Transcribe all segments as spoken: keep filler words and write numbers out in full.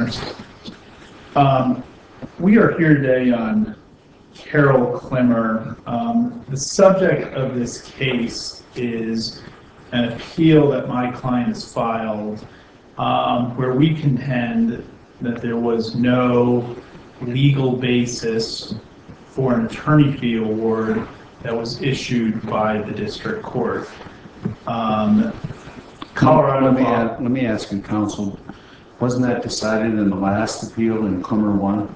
Honors. Um, we are here today on Carol Klimmer. Um, the subject of this case is an appeal that my client has filed um, where we contend that there was no legal basis for an attorney fee award that was issued by the district court. Um, Colorado let me, law. ask, let me ask you, counsel, wasn't that decided in the last appeal in Klimmer one?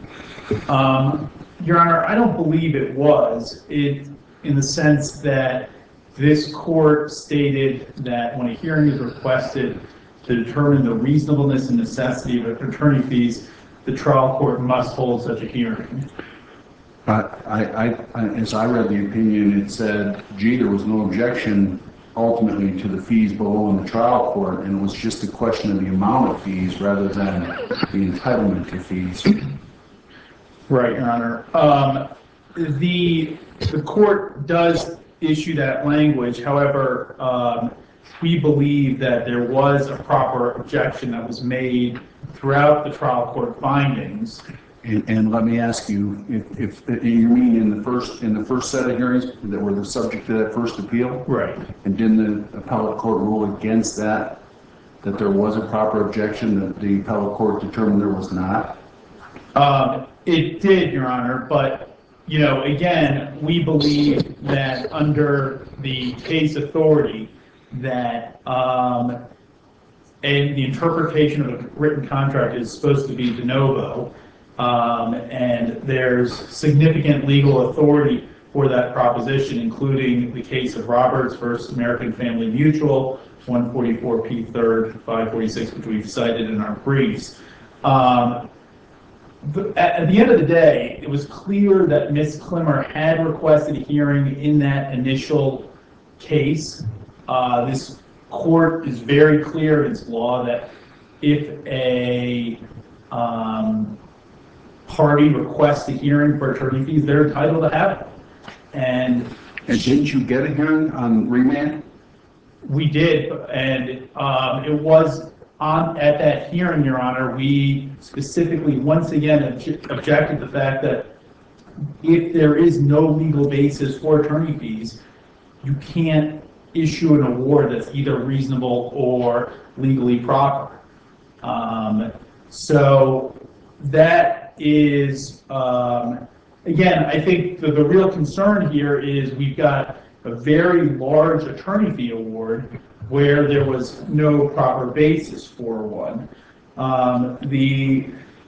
Um, Your Honor, I don't believe it was, it, in the sense that this court stated that when a hearing is requested to determine the reasonableness and necessity of attorney fees, the trial court must hold such a hearing. Uh, I, I, I, as I read the opinion, it said, gee, there was no objection ultimately to the fees below in the trial court, and it was just a question of the amount of fees rather than the entitlement to fees. Right, Your Honor. Um, the, the court does issue that language. However, um, we believe that there was a proper objection that was made throughout the trial court findings. And, and let me ask you, if, if you mean in the first in the first set of hearings that were the subject to that first appeal, right? And didn't the appellate court rule against that? That there was a proper objection that the appellate court determined there was not? Um, it did, Your Honor, but, you know, again, we believe that under the case authority that um, and the interpretation of a written contract is supposed to be de novo, um, and there's significant legal authority for that proposition, including the case of Roberts versus American Family Mutual, one forty-four P third, five forty-six, which we've cited in our briefs. Um, But at the end of the day, it was clear that Miz Klimmer had requested a hearing in that initial case. Uh, this court is very clear in its law that if a um, party requests a hearing for attorney fees, they're entitled to have it. And, and didn't you get a hearing on remand? We did, and um, it was on at that hearing, Your Honor, we specifically once again obje objected to the fact that if there is no legal basis for attorney fees, you can't issue an award that's either reasonable or legally proper. Um, so that is, um, again, I think the, the real concern here is we've got a very large attorney fee award where there was no proper basis for one. Um, the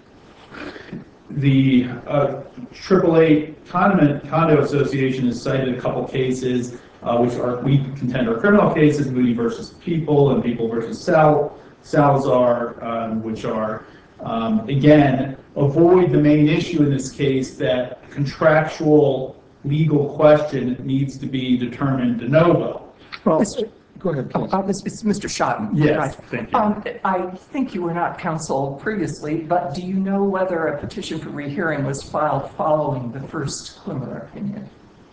the uh, triple A Condo, Condo Association has cited a couple cases, uh, which are we contend are criminal cases, Moody versus People and People versus Sal, Salazar, um, which are, um, again, avoid the main issue in this case that contractual legal question needs to be determined de novo. Well, Mister Go ahead, please. Uh, it's Mister Schotten. Yes, right. thank you. Um, I think you were not counsel previously, but do you know whether a petition for rehearing was filed following the first Klimmer opinion?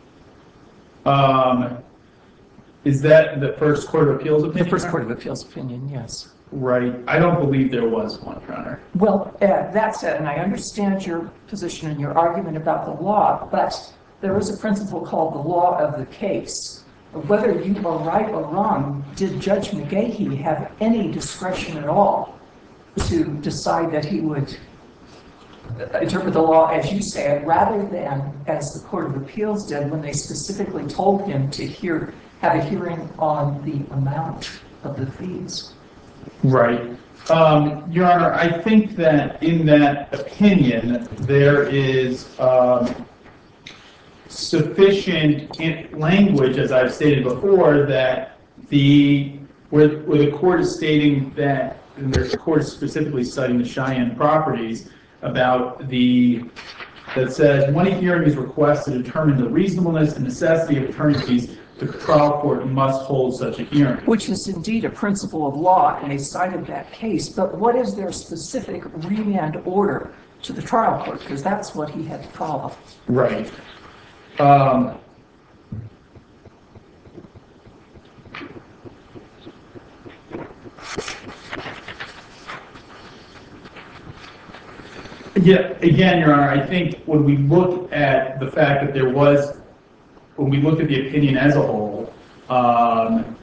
Um, is that the first Court of Appeals opinion? The first Court of Appeals opinion, yes. Right. I don't believe there was one, Your Honor. Well, uh, that said, and I understand your position and your argument about the law, but there is a principle called the law of the case. Whether you are right or wrong, did Judge McGahee have any discretion at all to decide that he would interpret the law as you say it, rather than as the Court of Appeals did when they specifically told him to hear, have a hearing on the amount of the fees? Right. Um, Your Honor, I think that in that opinion, there is um, sufficient language, as I've stated before, that the where, where the court is stating that, and the court is specifically citing the Cheyenne properties about the that says when a hearing is requested to determine the reasonableness and necessity of attorney fees, the trial court must hold such a hearing. Which is indeed a principle of law, and they cited that case. But what is their specific remand order to the trial court? Because that's what he had to follow. Right. Um, Yeah, again, Your Honor, I think when we look at the fact that there was, when we look at the opinion as a whole, um,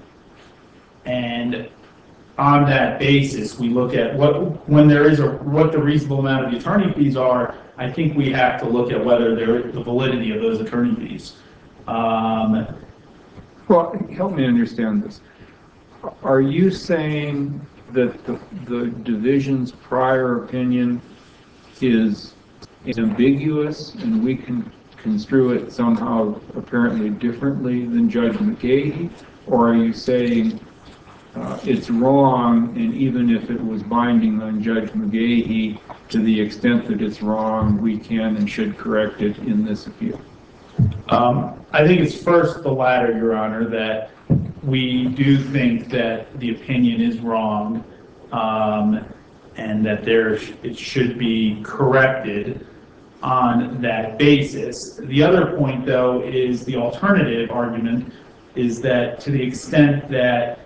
and on that basis, we look at what, when there is a, what the reasonable amount of the attorney fees are, I think we have to look at whether there, the validity of those attorney fees. Um, Well, help me understand this. Are you saying that the, the division's prior opinion is ambiguous and we can construe it somehow apparently differently than Judge McGahee? Or are you saying uh, it's wrong, and even if it was binding on Judge McGahee, to the extent that it's wrong, we can and should correct it in this appeal? Um, I think it's first the latter, Your Honor, that we do think that the opinion is wrong, um, and that there sh- it should be corrected on that basis. The other point, though, is the alternative argument is that to the extent that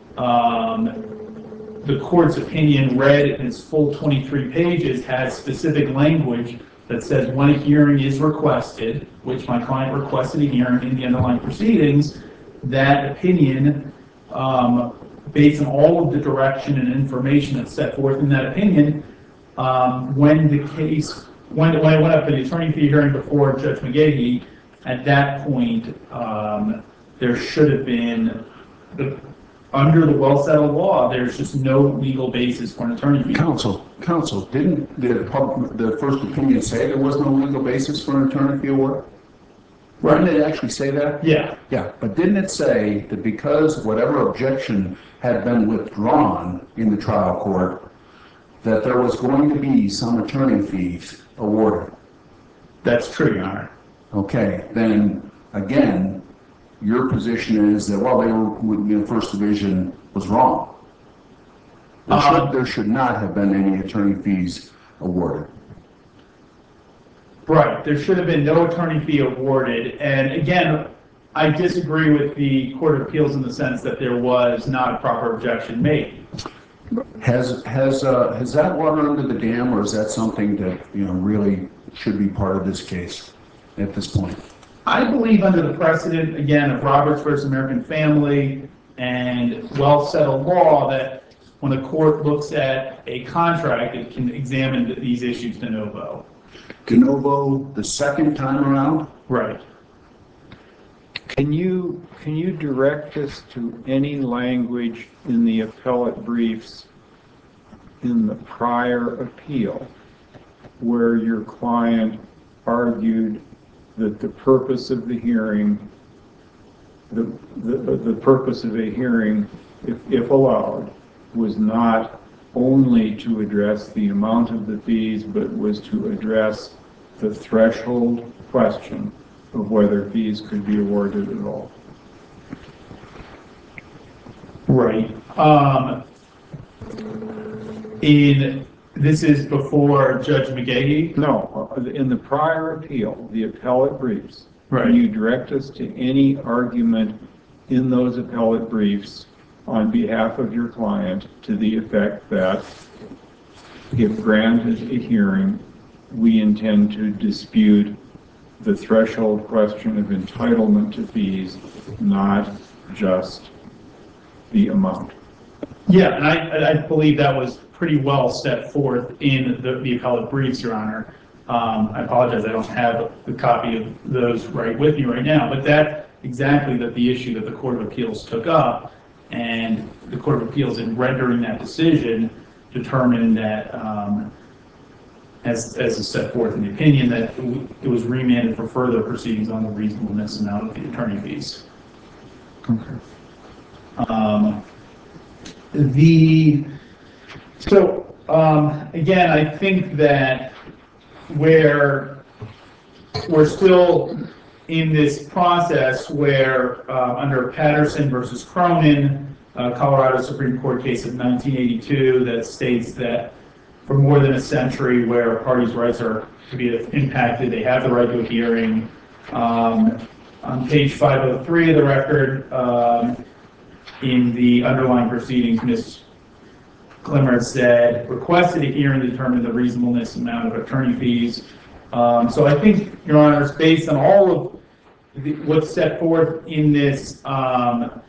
um, the court's opinion read in its full twenty-three pages has specific language that says when a hearing is requested, which my client requested a hearing in the underlying proceedings, that opinion, um, based on all of the direction and information that's set forth in that opinion, um, when the case, when, when it went up to the attorney fee hearing before Judge McGahee, at that point, um, there should have been, the, under the well-settled law, there's just no legal basis for an attorney fee. Counsel, counsel, didn't the, pub- the first opinion say there was no legal basis for an attorney fee award? Didn't it actually say that? Yeah. Yeah, but didn't it say that because whatever objection had been withdrawn in the trial court, that there was going to be some attorney fees awarded? That's true, Your Honor. Okay, then, again, your position is that, well, they were, the first division was wrong. There should, Uh, there should not have been any attorney fees awarded. Right, there should have been no attorney fee awarded, and again, I disagree with the Court of Appeals in the sense that there was not a proper objection made. Has, has, uh, has that water under the dam, or is that something that, you know, really should be part of this case at this point? I believe under the precedent, again, of Roberts versus American Family and well-settled law, that when a court looks at a contract, it can examine these issues de novo. De novo the second time around? Right. Can you, can you direct us to any language in the appellate briefs in the prior appeal where your client argued that the purpose of the hearing, the, the, the purpose of a hearing, if, if allowed, was not only to address the amount of the fees, but was to address the threshold question of whether fees could be awarded at all? Right. Um, in, this is before Judge McGahee? No, in the prior appeal, the appellate briefs, Right. can you direct us to any argument in those appellate briefs on behalf of your client to the effect that if granted a hearing, we intend to dispute the threshold question of entitlement to fees, not just the amount? Yeah, and I, I believe that was pretty well set forth in the, the appellate briefs, Your Honor. Um, I apologize, I don't have the copy of those right with me right now, but that's exactly the, the issue that the Court of Appeals took up, and the Court of Appeals, in rendering that decision, determined that, um, as, as is set forth in the opinion, that it was remanded for further proceedings on the reasonableness amount of the attorney fees. Okay. Um, the, so, um, again, I think that where we're still in this process where uh, under Patterson versus Cronin, uh, Colorado Supreme Court case of nineteen eighty-two that states that for more than a century where a party's rights are to be impacted, they have the right to a hearing. Um, on page five oh three of the record, um, in the underlying proceedings, Miz Clemmer said, requested a hearing to determine the reasonableness amount of attorney fees. Um, so I think, Your Honors, based on all of the, what's set forth in this um,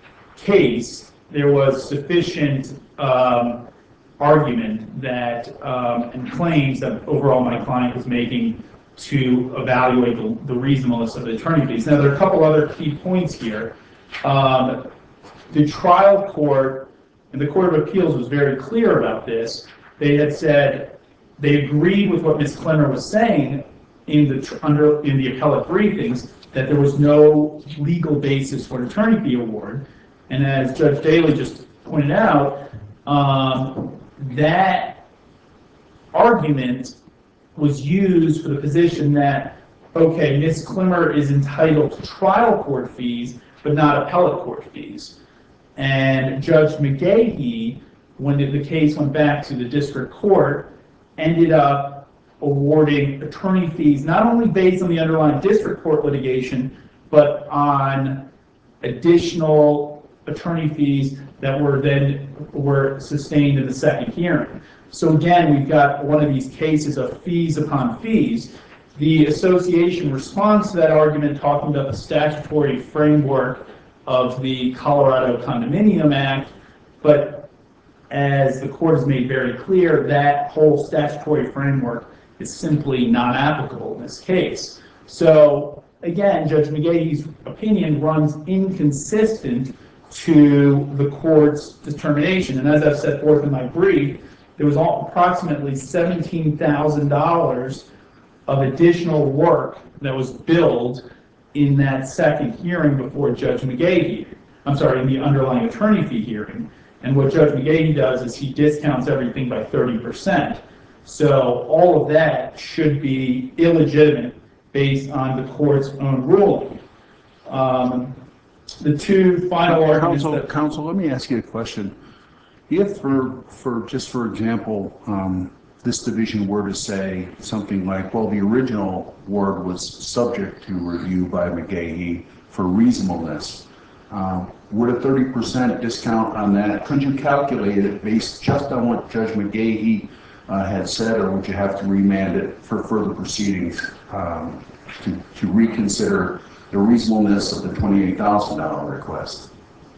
case, there was sufficient um, argument that um, and claims that overall my client was making to evaluate the, the reasonableness of the attorney fees. Now, there are a couple other key points here. Um, the trial court and the Court of Appeals was very clear about this. They had said they agreed with what Miz Clemmer was saying in the under in the appellate briefings that there was no legal basis for an attorney fee award. And as Judge Daly just pointed out, um, that argument was used for the position that, okay, Miz Clemmer is entitled to trial court fees, but not appellate court fees. And Judge McGahee, when the case went back to the district court, ended up awarding attorney fees not only based on the underlying district court litigation, but on additional attorney fees that were then were sustained in the second hearing. So again, we've got one of these cases of fees upon fees. The association responds to that argument talking about the statutory framework of the Colorado Condominium Act, but as the court has made very clear, that whole statutory framework is simply not applicable in this case. So again, Judge McGahee's opinion runs inconsistent to the court's determination. And as I've set forth in my brief, there was all, approximately seventeen thousand dollars of additional work that was billed in that second hearing before Judge McGahee. I'm sorry, in the underlying attorney fee hearing. And what Judge McGahee does is he discounts everything by thirty percent. So all of that should be illegitimate based on the court's own ruling. Um, the two final arguments Counsel, that... Counsel, let me ask you a question. If, for, for just for example, um, this division were to say something like, well, the original award was subject to review by McGahee for reasonableness, um, would a thirty percent discount on that, could you calculate it based just on what Judge McGahee uh, had said, or would you have to remand it for further proceedings um, to, to reconsider the reasonableness of the twenty-eight thousand dollars request?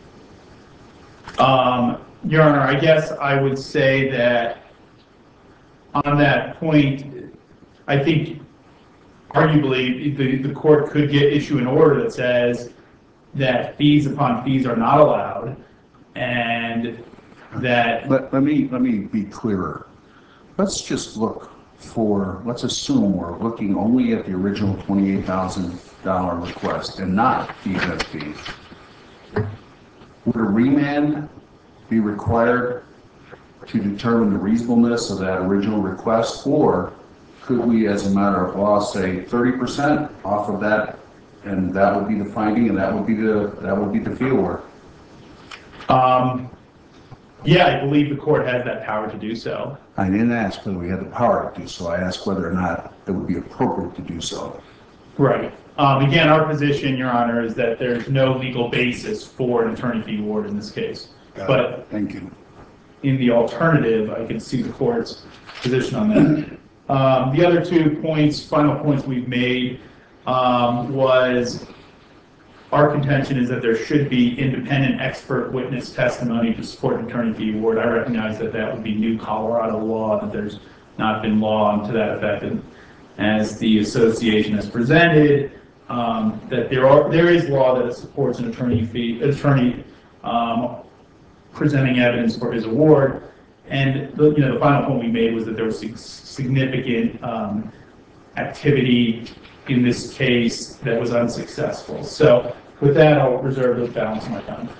Um, Your Honor, I guess I would say that on that point, I think arguably the, the court could get issue an order that says that fees upon fees are not allowed, and that... Let, let me let me be clearer. Let's just look for, let's assume we're looking only at the original twenty-eight thousand dollars request and not the event fee. Would a remand be required to determine the reasonableness of that original request, or could we, as a matter of law, say thirty percent off of that, and that would be the finding, and that would be the that would be the fee award? Um, yeah, I believe the court has that power to do so. I didn't ask whether we had the power to do so. I asked whether or not it would be appropriate to do so. Right. Um, again, our position, Your Honor, is that there's no legal basis for an attorney fee award in this case. Got but it. Thank you. In the alternative, I can see the court's position on that. Um, the other two points, final points we've made, um, was our contention is that there should be independent expert witness testimony to support an attorney fee award. I recognize that that would be new Colorado law, that there's not been law to that effect. And as the association has presented, um, that there are there is law that supports an attorney fee attorney um, presenting evidence for his award. And the, you know, the final point we made was that there was significant um, activity in this case that was unsuccessful. So with that, I'll reserve the balance of my time.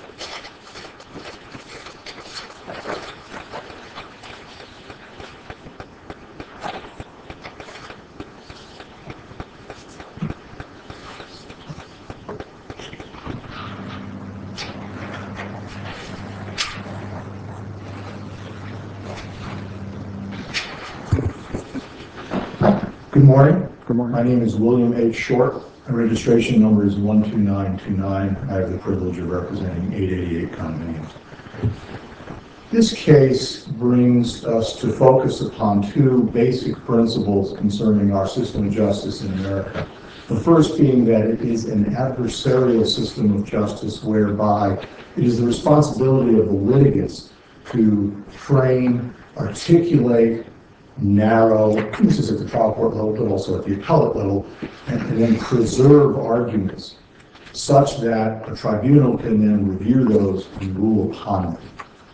Good morning. Good morning. My name is William H. Short. My registration number is one two nine two nine. I have the privilege of representing eight eighty-eight condominiums. This case brings us to focus upon two basic principles concerning our system of justice in America. The first being that it is an adversarial system of justice whereby it is the responsibility of the litigants to frame, articulate, narrow, this is at the trial court level, but also at the appellate level, and, and then preserve arguments such that a tribunal can then review those and rule upon them.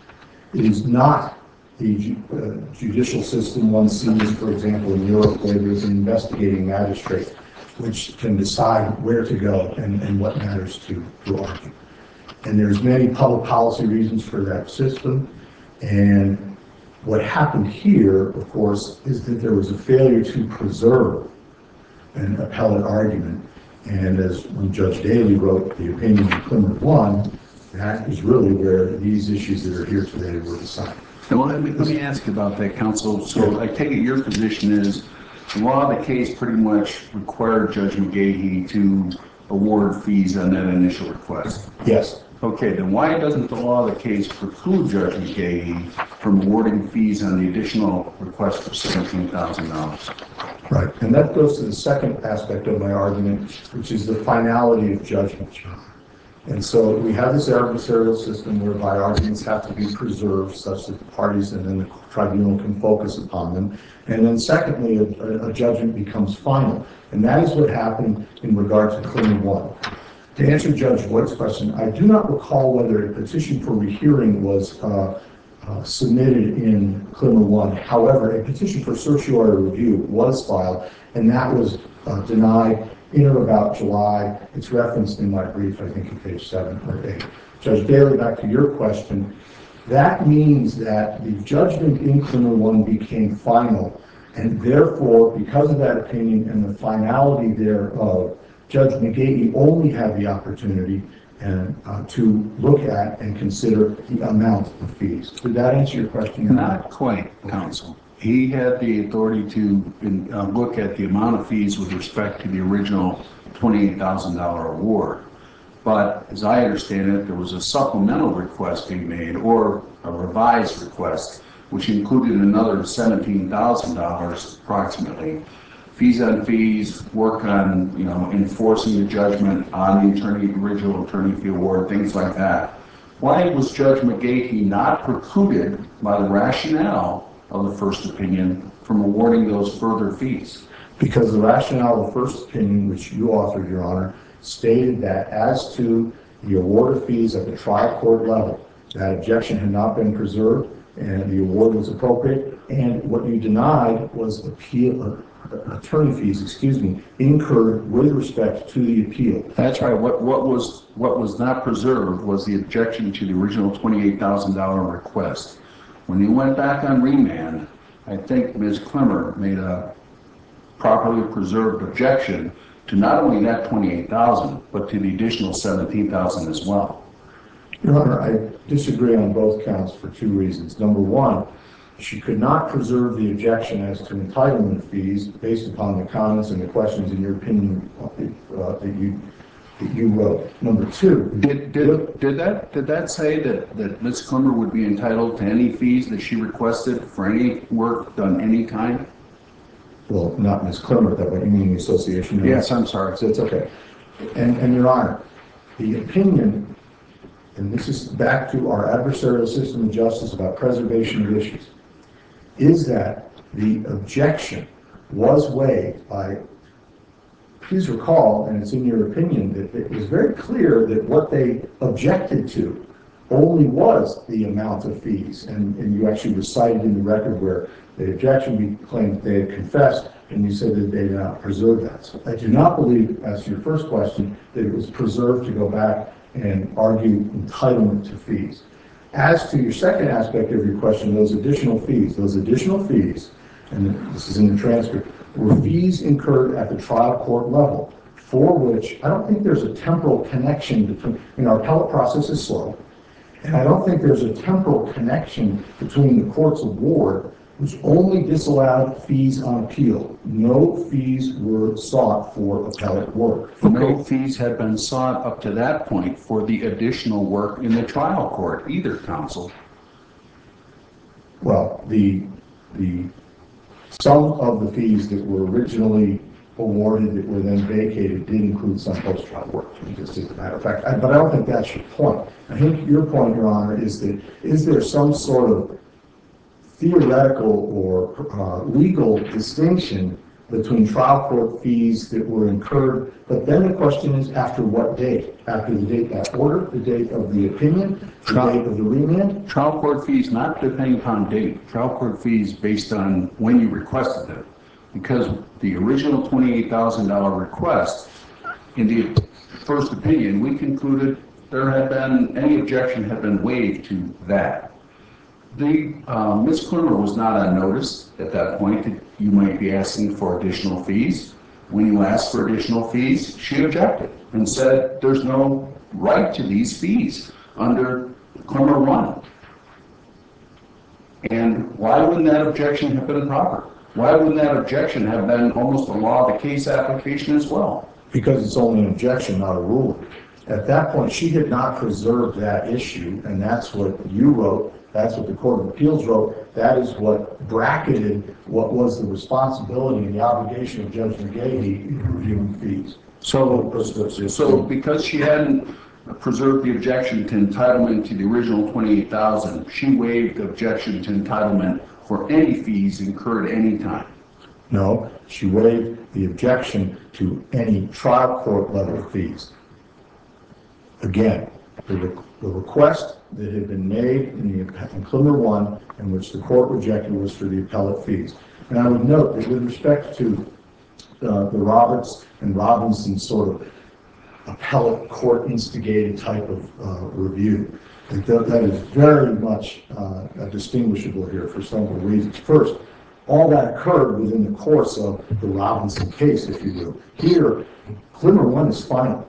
It is not the ju uh, judicial system one sees, for example, in Europe, where there's an investigating magistrate which can decide where to go and, and what matters to, to argue. And there's many public policy reasons for that system. And what happened here, of course, is that there was a failure to preserve an appellate argument. And as when Judge Daly wrote the opinion in Clement one, that is really where these issues that are here today were decided. Well, let me, let me ask you about that, counsel. So I take it your position is the law of the case pretty much required Judge McGahey to award fees on that initial request. Yes. Okay, then why doesn't the law of the case preclude Judge McGahey from awarding fees on the additional request for seventeen thousand dollars? Right, and that goes to the second aspect of my argument, which is the finality of judgment. And so we have this adversarial system whereby arguments have to be preserved such that the parties and then the tribunal can focus upon them. And then secondly, a, a judgment becomes final. And that is what happened in regard to Clement one. To answer Judge White's question, I do not recall whether a petition for rehearing was uh, uh, submitted in Clement one. However, a petition for certiorari review was filed, and that was uh, denied in or about July. It's referenced in my brief, I think, on page seven or eight. Judge Daly, back to your question, that means that the judgment in Clement one became final, and therefore, because of that opinion and the finality thereof, Judge McGahey only had the opportunity and uh, to look at and consider the amount of fees. Did that answer your question? Not quite, counsel. He had the authority to uh, look at the amount of fees with respect to the original twenty-eight thousand dollar award. But as I understand it, there was a supplemental request being made, or a revised request, which included another seventeen thousand dollars approximately. Fees on fees, work on, you know, enforcing the judgment on the attorney, original attorney fee award, things like that. Why was Judge McGahey not precluded by the rationale of the first opinion from awarding those further fees? Because the rationale of the first opinion, which you authored, Your Honor, stated that as to the award of fees at the trial court level, that objection had not been preserved and the award was appropriate, and what you denied was appeal, uh, attorney fees, excuse me, incurred with respect to the appeal. That's right. What, what was what was not preserved was the objection to the original twenty-eight thousand dollar request. When you went back on remand, I think Miz Clemmer made a properly preserved objection to not only that twenty-eight thousand, but to the additional seventeen thousand as well. Your Honor, I disagree on both counts for two reasons. Number one, she could not preserve the objection as to entitlement fees based upon the comments and the questions in your opinion uh, that you that you wrote. Number two, did did did that did that say that that Miz Clemmer would be entitled to any fees that she requested for any work done any kind? Well, not Miz Clemmer, but you mean the association? Yes, I'm sorry. So it's okay. And and Your Honor, the opinion, and this is back to our adversarial system of justice about preservation of issues, is that the objection was waived by, please recall, and it's in your opinion, that it was very clear that what they objected to only was the amount of fees. And, and you actually recited in the record where the objection we claimed they had confessed, and you said that they did not preserve that. So I do not believe, as to your first question, that it was preserved to go back and argue entitlement to fees. As to your second aspect of your question, those additional fees, those additional fees, and this is in the transcript, were fees incurred at the trial court level, for which I don't think there's a temporal connection between, I mean, our appellate process is slow, and I don't think there's a temporal connection between the court's award, which only disallowed fees on appeal. No fees were sought for appellate work. No fees had been sought up to that point for the additional work in the trial court either, counsel. Well, the, the, some of the fees that were originally awarded that were then vacated did include some post-trial work, just as a matter of fact. I, but I don't think that's your point. I think your point, Your Honor, is that is there some sort of theoretical or uh, legal distinction between trial court fees that were incurred, but then the question is after what date? After the date that order, the date of the opinion, the Trial- date of the remand? Trial court fees, not depending upon date, trial court fees based on when you requested them. Because the original twenty-eight thousand dollars request, in the first opinion, we concluded there had been, any objection had been waived to that. The, uh, Miz Klimmer was not on notice at that point that you might be asking for additional fees. When you asked for additional fees, she objected and said there's no right to these fees under Klimmer one. And why wouldn't that objection have been proper? Why wouldn't that objection have been almost a law of the case application as well? Because it's only an objection, not a ruling. At that point, she had not preserved that issue, and that's what you wrote, that's what the Court of Appeals wrote, that is what bracketed what was the responsibility and the obligation of Judge McGahey in reviewing fees. So, so because she hadn't preserved the objection to entitlement to the original twenty-eight thousand dollars, she waived the objection to entitlement for any fees incurred any time. No, she waived the objection to any trial court level fees. Again, the, re the request that had been made in the in Klimmer one, in which the court rejected, was for the appellate fees. And I would note that with respect to uh, the Roberts and Robinson sort of appellate court instigated type of uh, review, that, that is very much uh, distinguishable here for several reasons. First, all that occurred within the course of the Robinson case, if you will. Here, Klimmer one is final.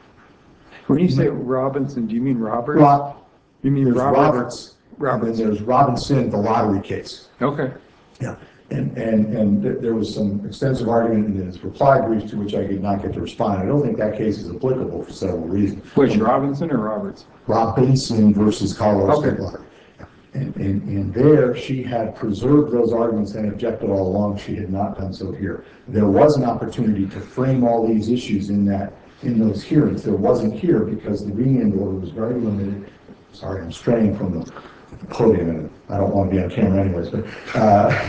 When you say Robinson, do you mean Roberts? Rob, You mean there's Robert? Roberts, Roberts. and then there's Robinson, the lottery case. Okay. Yeah, and, and, and th- there was some extensive argument in his reply brief to which I did not get to respond. I don't think that case is applicable for several reasons. Which, Robinson or Roberts? Robinson versus Colorado Okay. State Lottery. And, and, and there, she had preserved those arguments and objected all along. She had not done so here. There was an opportunity to frame all these issues in that, in those hearings. There wasn't here because the remand order was very limited. Sorry, I'm straying from the podium, and I don't want to be on camera anyways, but uh,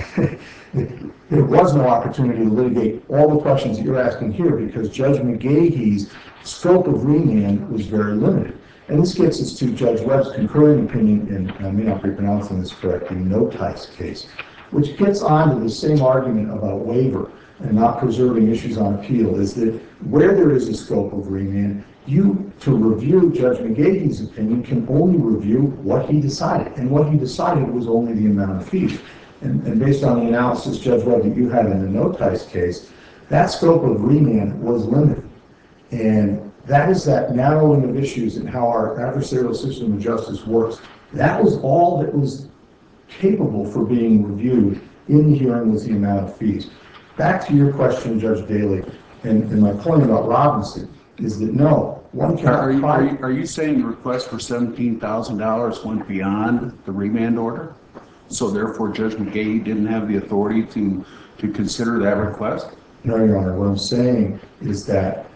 there was no opportunity to litigate all the questions that you're asking here because Judge McGahey's scope of remand was very limited. And this gets us to Judge Webb's concurring opinion, and I may not be pronouncing this correctly, Notice case, which gets on to the same argument about waiver and not preserving issues on appeal, is that where there is a scope of remand, you, to review Judge McGahey's opinion, can only review what he decided. And what he decided was only the amount of fees. And, and based on the analysis, Judge Webb, that you had in the Notice case, that scope of remand was limited. And that is that narrowing of issues and how our adversarial system of justice works. That was all that was capable for being reviewed in the hearing was the amount of fees. Back to your question, Judge Daly, and, and my point about Robinson is that no, one cannot Are you, try- are you, are you saying the request for seventeen thousand dollars went beyond the remand order? So therefore Judge McGahey didn't have the authority to, to consider that request? No, Your Honor, what I'm saying is that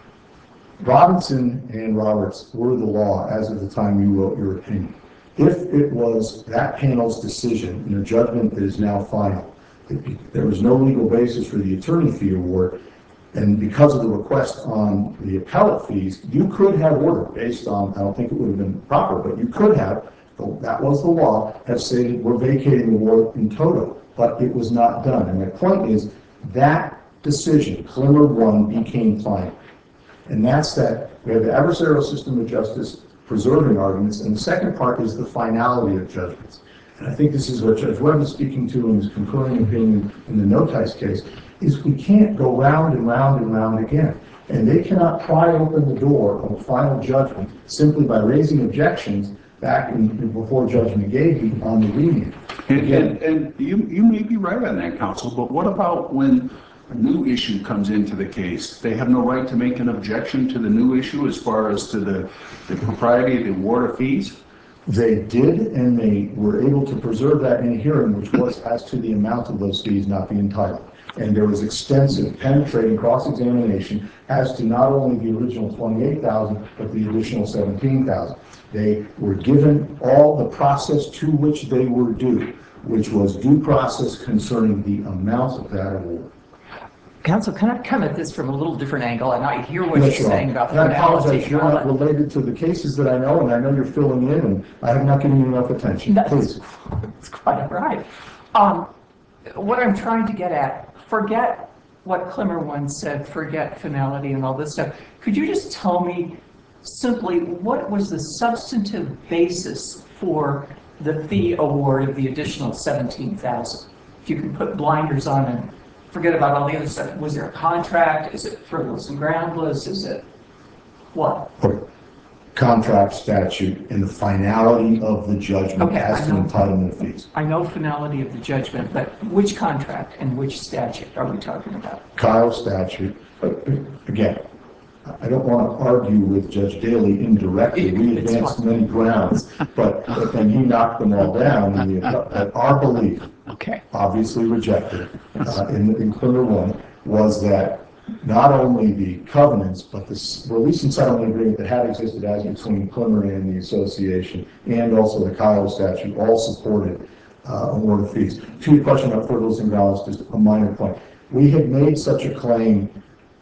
Robinson and Roberts were the law as of the time you wrote your opinion. If it was that panel's decision in a judgment that is now final, that there was no legal basis for the attorney fee award, and because of the request on the appellate fees, you could have ordered based on, I don't think it would have been proper, but you could have, that was the law, have stated we're vacating the award in toto, but it was not done. And my point is that decision, Klimmer one, became final. And that's that we have the adversarial system of justice preserving arguments, and the second part is the finality of judgments. And I think this is what Judge Webb is speaking to in his concurring opinion in the Notice case, is we can't go round and round and round again. And they cannot pry open the door of a final judgment simply by raising objections back in, before Judge McGahey on the remand. And, and, and you, you may be right on that, counsel, but what about when a new issue comes into the case? They have no right to make an objection to the new issue as far as to the, the propriety of the award of fees? They did, and they were able to preserve that in a hearing, which was as to the amount of those fees, not the entitlement. And there was extensive penetrating cross-examination as to not only the original twenty-eight thousand, but the additional seventeen thousand. They were given all the process to which they were due, which was due process concerning the amount of that award. Counsel, can I come at this from a little different angle? And I hear what Yes, you're you are. saying about And I finality apologize, and you're all not that. related to the cases that I know, and I know you're filling in, and I have not given you enough attention. That's, Please. that's quite all right. Um, what I'm trying to get at, forget what Clemmer once said, forget finality and all this stuff. Could you just tell me simply what was the substantive basis for the fee award of the additional seventeen thousand? If you can put blinders on and forget about all the other stuff. Was there a contract? Is it frivolous and groundless? Is it what? Contract, statute, and the finality of the judgment Okay, as I to know. entitlement fees. I know finality of the judgment, but which contract and which statute are we talking about? Kyle statute, uh, again, I don't want to argue with Judge Daly indirectly. We It's advanced fine. many grounds, but, but then he knocked them all down. And the, that our belief, Okay. obviously rejected uh, in, in Clemmer one, was that not only the covenants, but the s- release and settlement agreement that had existed as between Clemmer and the association, and also the Kyle statute, all supported uh, award of fees. To your question about frivolous and groundless, just a minor point. We had made such a claim,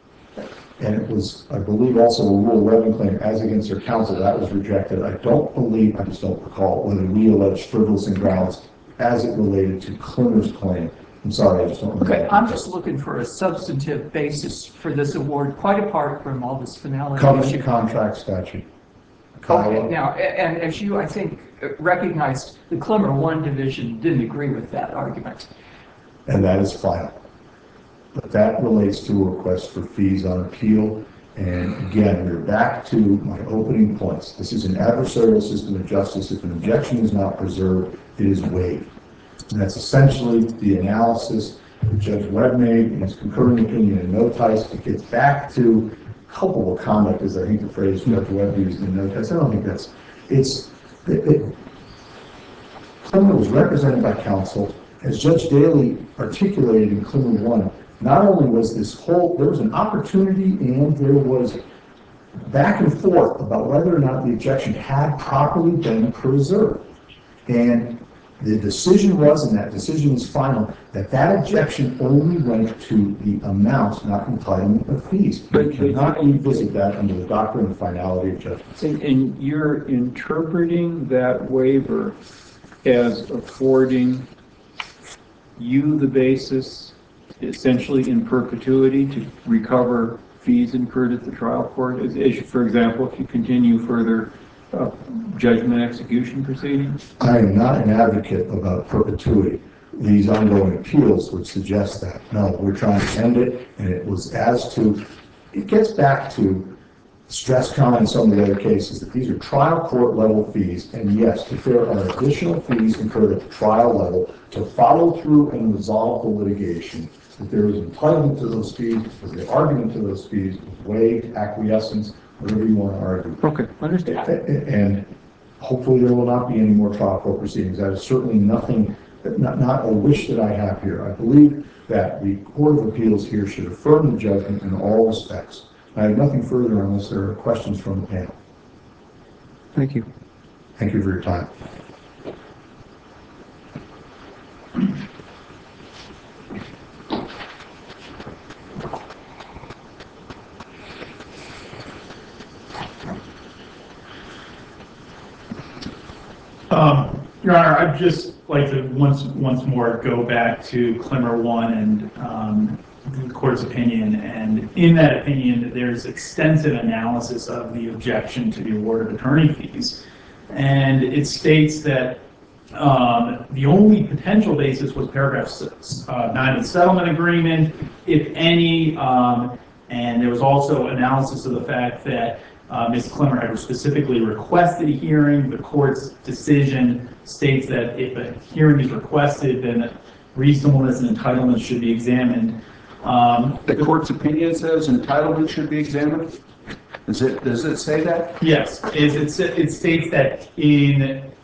and it was, I believe, also a Rule eleven claim as against their counsel. That was rejected. I don't believe, I just don't recall, whether we alleged frivolous and groundless as it related to Clemmer's claim. I'm sorry, I just don't remember. Okay, I'm just looking for a substantive basis for this award, quite apart from all this finality Covenant, issue. contract, statute. Okay, now, a- and as you, I think, recognized, the Clemmer one division didn't agree with that argument. And that is final. But that relates to a request for fees on appeal. And again, we're back to my opening points. This is an adversarial system of justice. If an objection is not preserved, it is waived. And that's essentially the analysis that Judge Webb made in his concurring opinion in Notice. It gets back to culpable conduct, is I think the phrase Judge Webb used in Notice. I don't think that's, it's, it, it, someone was represented by counsel. As Judge Daly articulated in Clemmer one, not only was this whole, there was an opportunity and there was back and forth about whether or not the objection had properly been preserved. And the decision was, and that decision is final, that that objection only went to the amount, not entitlement of fees. But- You cannot revisit that under the doctrine of finality of judgment. And, and you're interpreting that waiver as affording you the basis, essentially in perpetuity, to recover fees incurred at the trial court? As, as, for example, if you continue further uh, judgment execution proceedings? I am not an advocate about perpetuity. These ongoing appeals would suggest that. No, we're trying to end it, and it was as to, it gets back to StressCon and some of the other cases, that these are trial court level fees, and yes, if there are additional fees incurred at the trial level to follow through and resolve the litigation, that there is entitlement to those fees, because the argument to those fees, waived, acquiescence, whatever you want to argue. Okay, understand. And hopefully there will not be any more trial court proceedings. That is certainly nothing, not, not a wish that I have here. I believe that the Court of Appeals here should affirm the judgment in all respects. I have nothing further unless there are questions from the panel. Thank you. Thank you for your time. Um, Your Honor, I'd just like to once once more go back to Clemmer one and um, the court's opinion. And in that opinion, there's extensive analysis of the objection to the award of attorney fees. And it states that um, the only potential basis was paragraph six, uh, nine of the settlement agreement, if any. Um, and there was also analysis of the fact that Uh, Miz Clemmer had specifically requested a hearing. The court's decision states that if a hearing is requested, then reasonableness and entitlement should be examined. Um, The court's opinion says entitlement should be examined? Is it, does it say that? yes, it, it, it states that in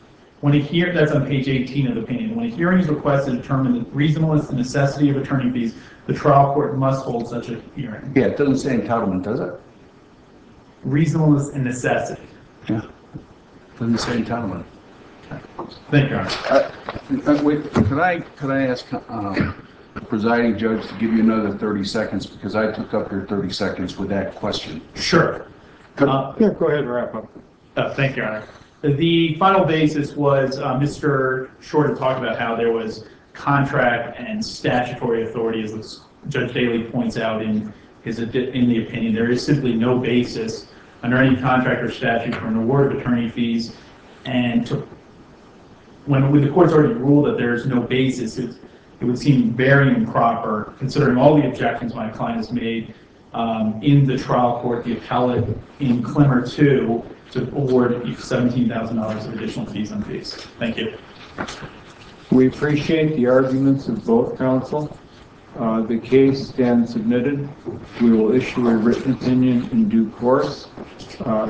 When a hear, that's on page eighteen of the opinion. When a hearing is requested to determine the reasonableness and necessity of attorney fees, the trial court must hold such a hearing. Yeah, it doesn't say entitlement, does it? Reasonableness and necessity. Yeah. Doesn't say entitlement. Thank you, Your Honor. Uh, uh, Wait, could I, could I ask um, the presiding judge to give you another thirty seconds, because I took up your thirty seconds with that question. Sure. Uh, Yeah, go ahead and wrap up. uh, Thank you, Your Honor. The final basis was uh, Mister Short had talked about how there was contract and statutory authority, as Judge Daly points out in his in the opinion. There is simply no basis under any contract or statute for an award of attorney fees, and to, when, when the court's already ruled that there is no basis, it, it would seem very improper, considering all the objections my client has made um, in the trial court, the appellate in Clemmer two, to award seventeen thousand dollars of additional fees on fees. Thank you. We appreciate the arguments of both counsel. Uh, the case stands submitted. We will issue a written opinion in due course. Uh,